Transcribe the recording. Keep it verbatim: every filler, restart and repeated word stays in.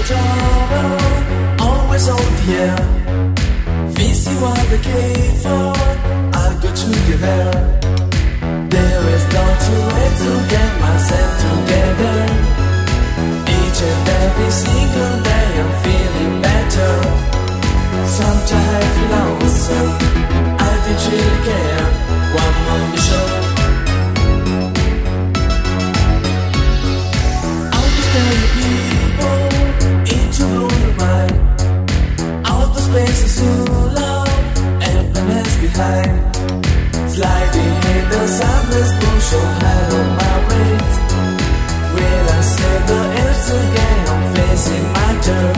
trouble, always on the air. This is what they came for, I'll go together. There is no two ways to get myself together. Each and every single day I'm feeling better. Sometimes I feel lonesome, I don't really care. One more mission. Out to tell you people, into your mind. Out the space is too low, emptiness behind. Sliding in the sunless bush, oh hello my brains. Will I save the earth again? I'm facing my turn.